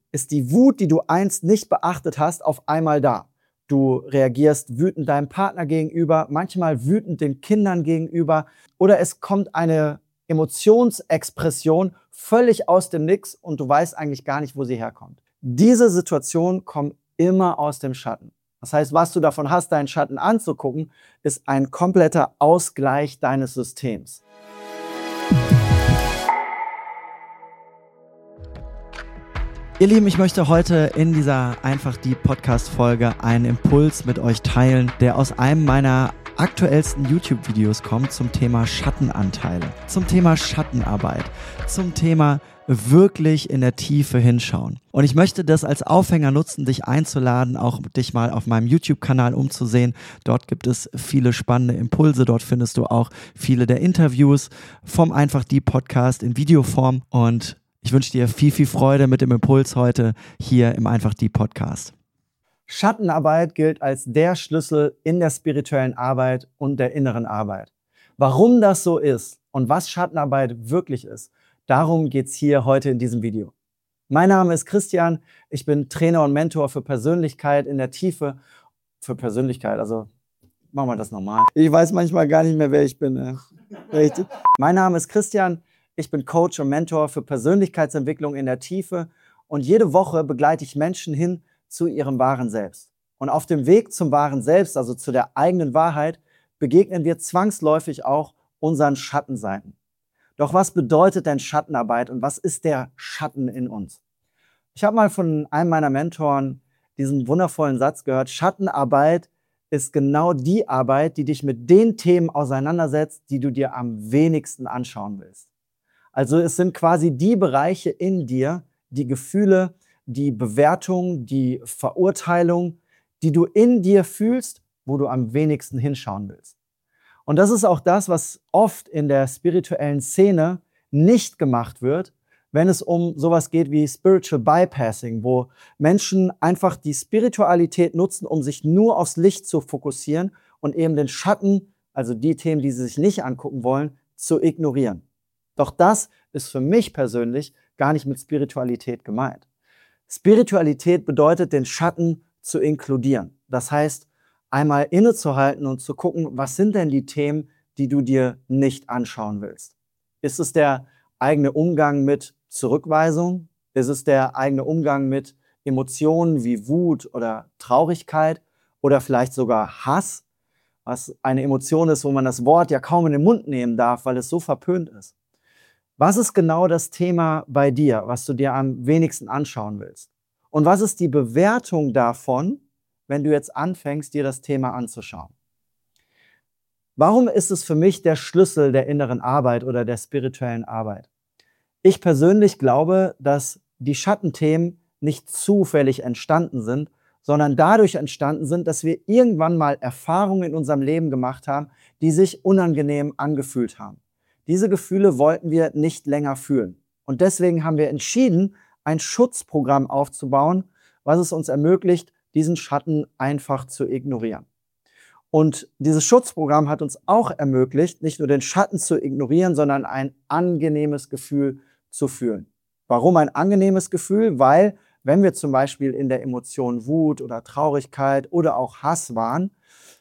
ist die Wut, die du einst nicht beachtet hast, auf einmal da. Du reagierst wütend deinem Partner gegenüber, manchmal wütend den Kindern gegenüber oder es kommt eine Emotionsexpression völlig aus dem Nix und du weißt eigentlich gar nicht, wo sie herkommt. Diese Situationen kommen immer aus dem Schatten. Das heißt, was du davon hast, deinen Schatten anzugucken, ist ein kompletter Ausgleich deines Systems. Ihr Lieben, ich möchte heute in dieser Einfach die Podcast-Folge einen Impuls mit euch teilen, der aus einem meiner aktuellsten YouTube-Videos kommt zum Thema Schattenanteile, zum Thema Schattenarbeit, zum Thema wirklich in der Tiefe hinschauen. Und ich möchte das als Aufhänger nutzen, dich einzuladen, auch dich mal auf meinem YouTube-Kanal umzusehen. Dort gibt es viele spannende Impulse. Dort findest du auch viele der Interviews vom Einfach die Podcast in Videoform. Und ich wünsche dir viel, viel Freude mit dem Impuls heute hier im Einfach die Podcast. Schattenarbeit gilt als der Schlüssel in der spirituellen Arbeit und der inneren Arbeit. Warum das so ist und was Schattenarbeit wirklich ist, darum geht's hier heute in diesem Video. Mein Name ist Christian, ich bin Trainer und Mentor für Persönlichkeit in der Tiefe. Für Persönlichkeit, also machen wir das nochmal. Ich weiß manchmal gar nicht mehr, wer ich bin. Mein Name ist Christian, ich bin Coach und Mentor für Persönlichkeitsentwicklung in der Tiefe und jede Woche begleite ich Menschen hin zu ihrem wahren Selbst. Und auf dem Weg zum wahren Selbst, also zu der eigenen Wahrheit, begegnen wir zwangsläufig auch unseren Schattenseiten. Doch was bedeutet denn Schattenarbeit und was ist der Schatten in uns? Ich habe mal von einem meiner Mentoren diesen wundervollen Satz gehört: Schattenarbeit ist genau die Arbeit, die dich mit den Themen auseinandersetzt, die du dir am wenigsten anschauen willst. Also es sind quasi die Bereiche in dir, die Gefühle, die Bewertung, die Verurteilung, die du in dir fühlst, wo du am wenigsten hinschauen willst. Und das ist auch das, was oft in der spirituellen Szene nicht gemacht wird, wenn es um sowas geht wie Spiritual Bypassing, wo Menschen einfach die Spiritualität nutzen, um sich nur aufs Licht zu fokussieren und eben den Schatten, also die Themen, die sie sich nicht angucken wollen, zu ignorieren. Doch das ist für mich persönlich gar nicht mit Spiritualität gemeint. Spiritualität bedeutet, den Schatten zu inkludieren. Das heißt, einmal innezuhalten und zu gucken, was sind denn die Themen, die du dir nicht anschauen willst? Ist es der eigene Umgang mit Zurückweisung? Ist es der eigene Umgang mit Emotionen wie Wut oder Traurigkeit oder vielleicht sogar Hass, was eine Emotion ist, wo man das Wort ja kaum in den Mund nehmen darf, weil es so verpönt ist? Was ist genau das Thema bei dir, was du dir am wenigsten anschauen willst? Und was ist die Bewertung davon, wenn du jetzt anfängst, dir das Thema anzuschauen? Warum ist es für mich der Schlüssel der inneren Arbeit oder der spirituellen Arbeit? Ich persönlich glaube, dass die Schattenthemen nicht zufällig entstanden sind, sondern dadurch entstanden sind, dass wir irgendwann mal Erfahrungen in unserem Leben gemacht haben, die sich unangenehm angefühlt haben. Diese Gefühle wollten wir nicht länger fühlen. Und deswegen haben wir entschieden, ein Schutzprogramm aufzubauen, was es uns ermöglicht, diesen Schatten einfach zu ignorieren. Und dieses Schutzprogramm hat uns auch ermöglicht, nicht nur den Schatten zu ignorieren, sondern ein angenehmes Gefühl zu fühlen. Warum ein angenehmes Gefühl? Weil, wenn wir zum Beispiel in der Emotion Wut oder Traurigkeit oder auch Hass waren,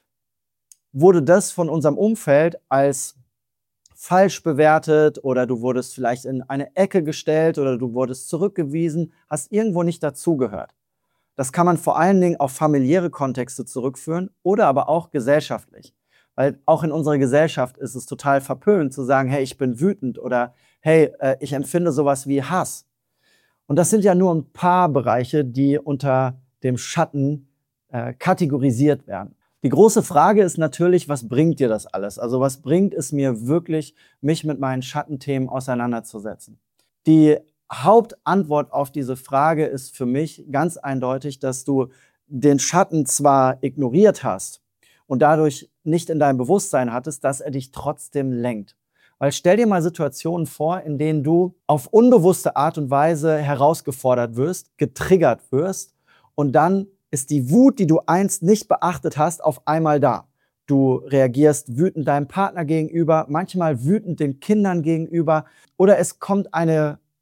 wurde das von unserem Umfeld als falsch bewertet oder du wurdest vielleicht in eine Ecke gestellt oder du wurdest zurückgewiesen, hast irgendwo nicht dazugehört. Das kann man vor allen Dingen auf familiäre Kontexte zurückführen oder aber auch gesellschaftlich. Weil auch in unserer Gesellschaft ist es total verpönt zu sagen, hey, ich bin wütend oder hey, ich empfinde sowas wie Hass. Und das sind ja nur ein paar Bereiche, die unter dem Schatten kategorisiert werden. Die große Frage ist natürlich, was bringt dir das alles? Also was bringt es mir wirklich, mich mit meinen Schattenthemen auseinanderzusetzen? Die Hauptantwort auf diese Frage ist für mich ganz eindeutig, dass du den Schatten zwar ignoriert hast und dadurch nicht in deinem Bewusstsein hattest, dass er dich trotzdem lenkt. Weil stell dir mal Situationen vor, in denen du auf unbewusste Art und Weise herausgefordert wirst, getriggert wirst und dann ist die Wut, die du einst nicht beachtet hast, auf einmal da. Du reagierst wütend deinem Partner gegenüber, manchmal wütend den Kindern gegenüber oder es kommt eine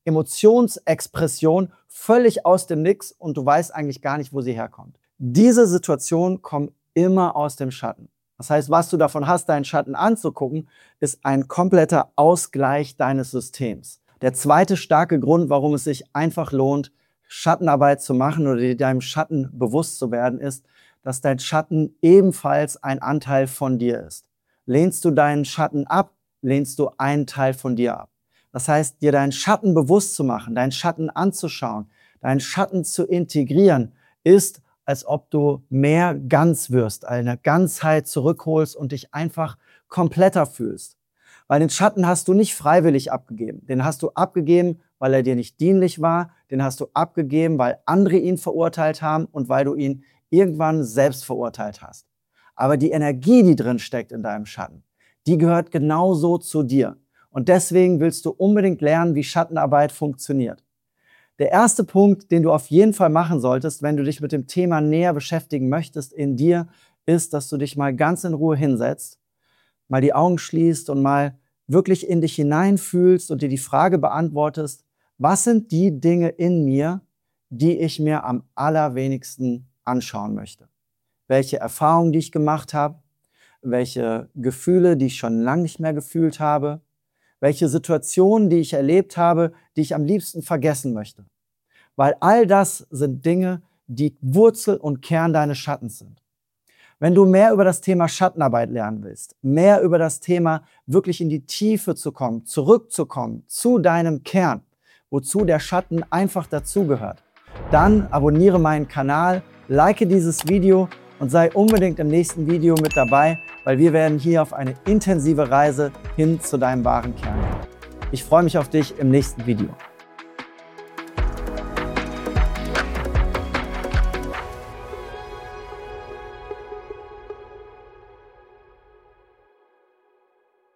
Emotionsexpression völlig aus dem Nix und du weißt eigentlich gar nicht, wo sie herkommt. Diese Situationen kommen immer aus dem Schatten. Das heißt, was du davon hast, deinen Schatten anzugucken, ist ein kompletter Ausgleich deines Systems. Der zweite starke Grund, warum es sich einfach lohnt, Schattenarbeit zu machen oder dir deinem Schatten bewusst zu werden, ist, dass dein Schatten ebenfalls ein Anteil von dir ist. Lehnst du deinen Schatten ab, lehnst du einen Teil von dir ab. Das heißt, dir deinen Schatten bewusst zu machen, deinen Schatten anzuschauen, deinen Schatten zu integrieren, ist, als ob du mehr ganz wirst, eine Ganzheit zurückholst und dich einfach kompletter fühlst. Weil den Schatten hast du nicht freiwillig abgegeben. Den hast du abgegeben, weil er dir nicht dienlich war. Den hast du abgegeben, weil andere ihn verurteilt haben und weil du ihn irgendwann selbst verurteilt hast. Aber die Energie, die drin steckt in deinem Schatten, die gehört genauso zu dir. Und deswegen willst du unbedingt lernen, wie Schattenarbeit funktioniert. Der erste Punkt, den du auf jeden Fall machen solltest, wenn du dich mit dem Thema näher beschäftigen möchtest in dir, ist, dass du dich mal ganz in Ruhe hinsetzt, mal die Augen schließt und mal wirklich in dich hineinfühlst und dir die Frage beantwortest, was sind die Dinge in mir, die ich mir am allerwenigsten anschauen möchte? Welche Erfahrungen, die ich gemacht habe, welche Gefühle, die ich schon lange nicht mehr gefühlt habe, welche Situationen, die ich erlebt habe, die ich am liebsten vergessen möchte. Weil all das sind Dinge, die Wurzel und Kern deines Schattens sind. Wenn du mehr über das Thema Schattenarbeit lernen willst, mehr über das Thema wirklich in die Tiefe zu kommen, zurückzukommen zu deinem Kern, wozu der Schatten einfach dazugehört, dann abonniere meinen Kanal, like dieses Video und sei unbedingt im nächsten Video mit dabei, weil wir werden hier auf eine intensive Reise hin zu deinem wahren Kern gehen. Ich freue mich auf dich im nächsten Video.